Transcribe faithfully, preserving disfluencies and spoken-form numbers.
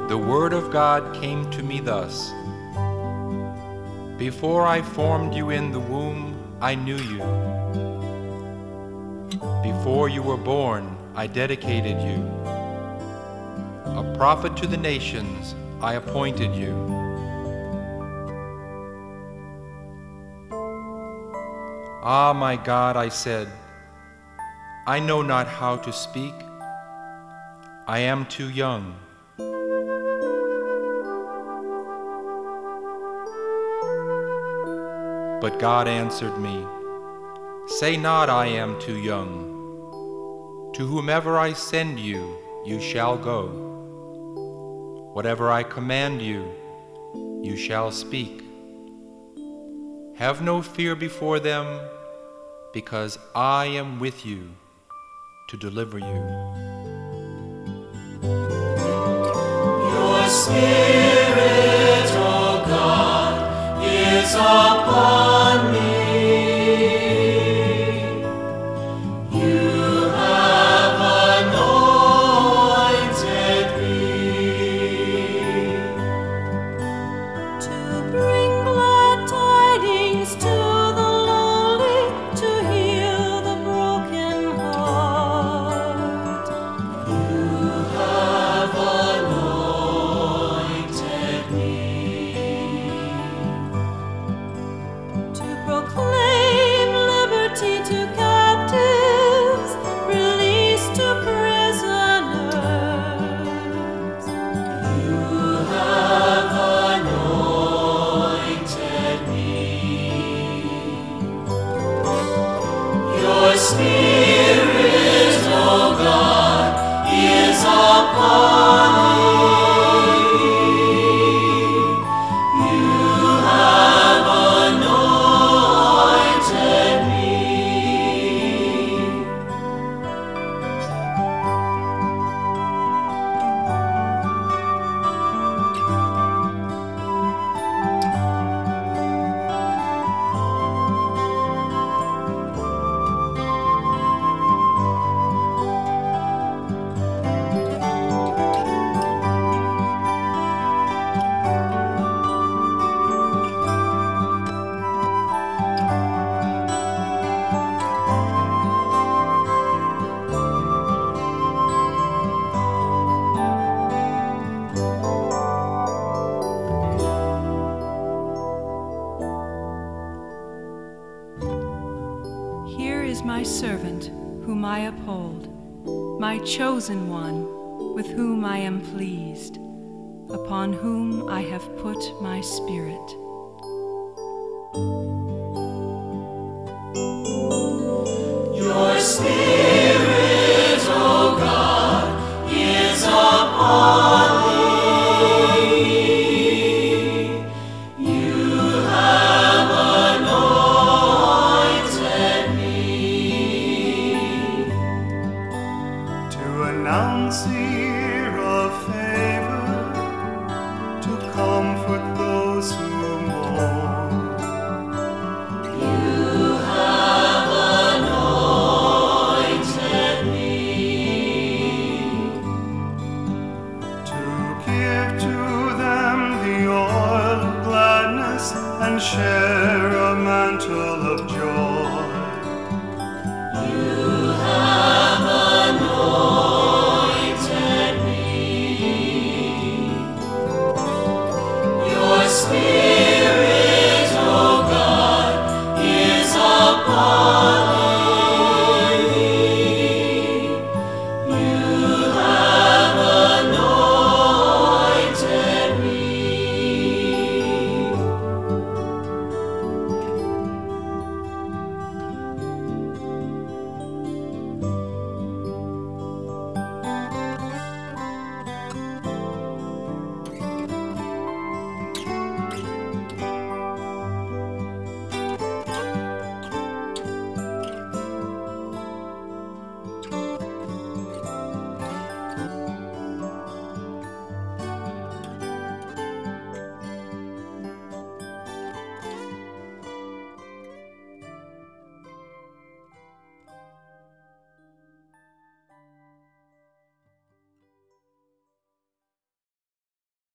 The word of God came to me thus: Before I formed you in the womb, I knew you. Before you were born, I dedicated you. A prophet to the nations, I appointed you. Ah, my God, I said, I know not how to speak. I am too young. But God answered me, Say not, I am too young. To whomever I send you, you shall go. Whatever I command you, you shall speak. Have no fear before them, because I am with you to deliver you. Your Spirit, O God, is upon me. You have anointed me to bring glad tidings to the lowly, to heal the broken heart. You have anointed me to proclaim liberty to captives, release to prisoners. You have anointed me. Your Spirit, O God, is upon me. You have anointed me. Here is my servant, whom I uphold, my chosen one, with whom I am pleased, upon whom I have put my spirit. Your Spirit, O God, is upon me. You have anointed me to announce the